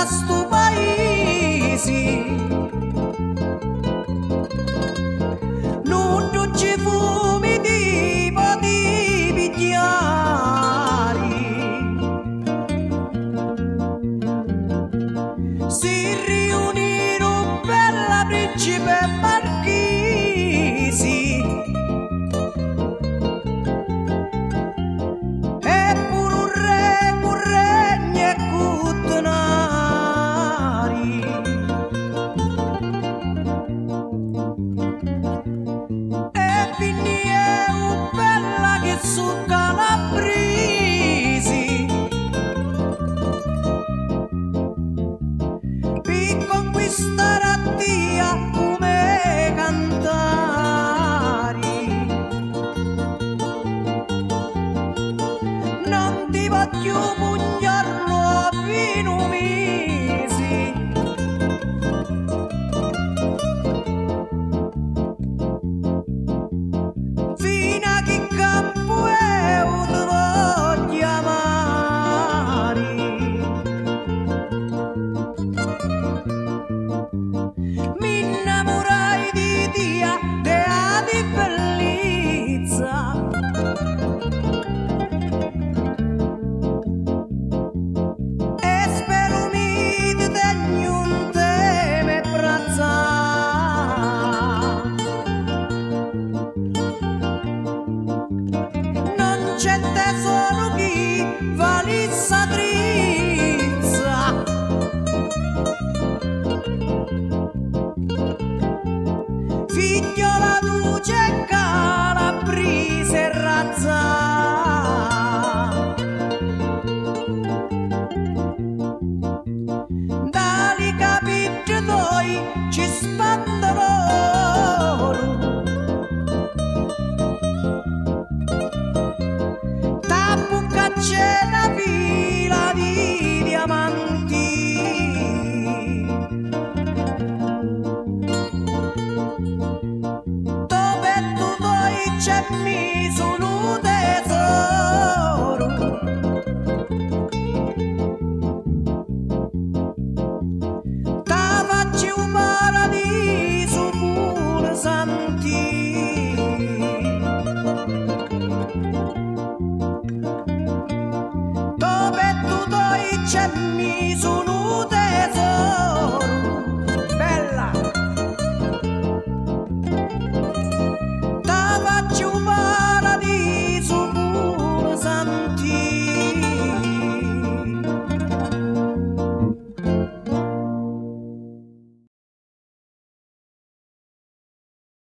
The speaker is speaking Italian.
da sto paese. Non ci fumi tipo di pigliari. Si riunirono per la principe Marchesi. Su Calabresi per conquistare a Dio come cantari. Non ti voglio pugnarlo fino a mesi. Fino a che campo mi innamorai di Dio, dea di bellezza. E spero mi tegni un teme brazza. Non c'è tesoro chi valissa drizza. Figliola luce Calabrese e razza. Dali capitoli ci spanda